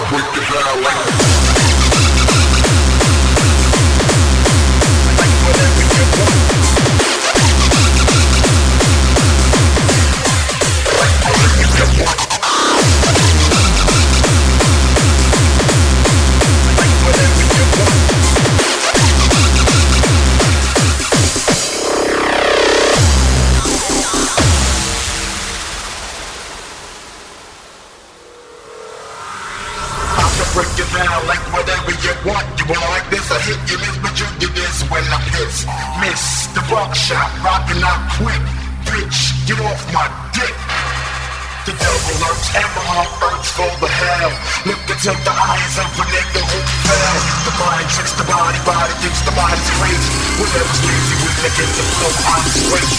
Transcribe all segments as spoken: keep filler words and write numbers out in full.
break it down like whatever you want. Like whatever you want. Like whatever you want. Break it down like whatever you want. You want like this, I hit you miss, but you do this when I piss. Miss the buckshot, rockin' out quick. Bitch, get off my dick. The devil lurks, hammer heart hurts for the hell. Look into the eyes of a nigga who fell. The mind tricks the body, body thinks the body's crazy. Whatever's lazy with the get the flow, I'm straight.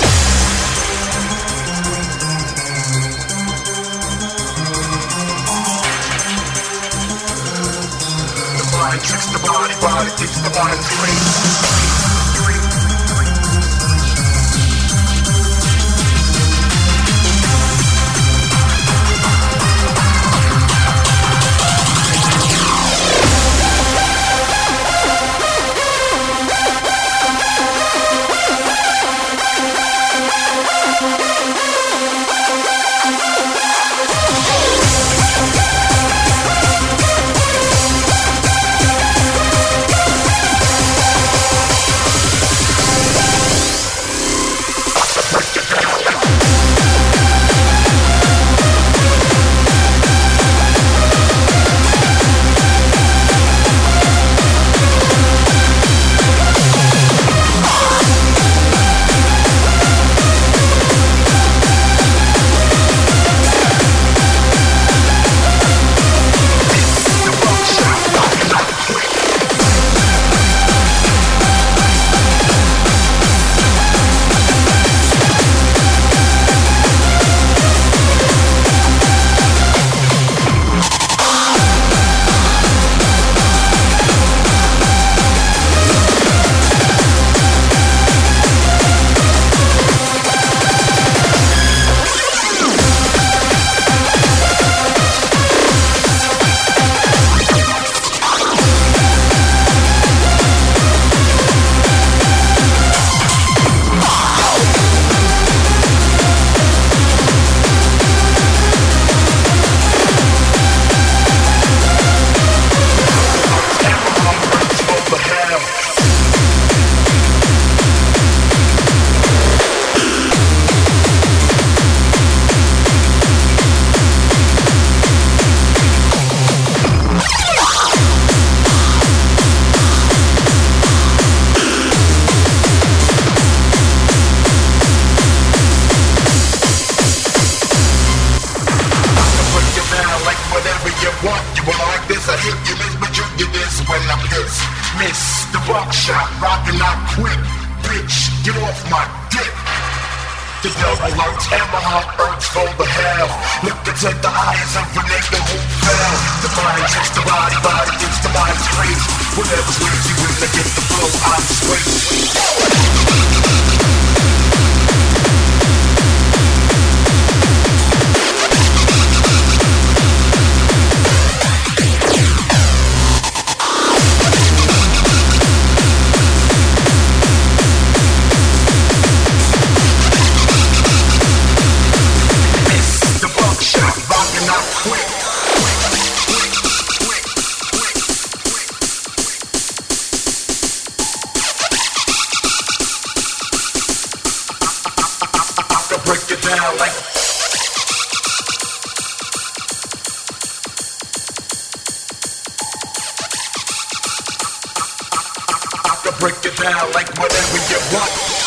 Mind tricks the body, body thinks the body's crazy. Miss the buckshot, rockin' out quick. Bitch, get off my dick. The devil lurks, hammer heart hurts for the hell. Look into the eyes of a nigga who fell. The mind tricks the body, body thinks the body's crazy. Whatever's lazy when they get the flow, I'm straight. Break it down like I can break it down like whatever you want.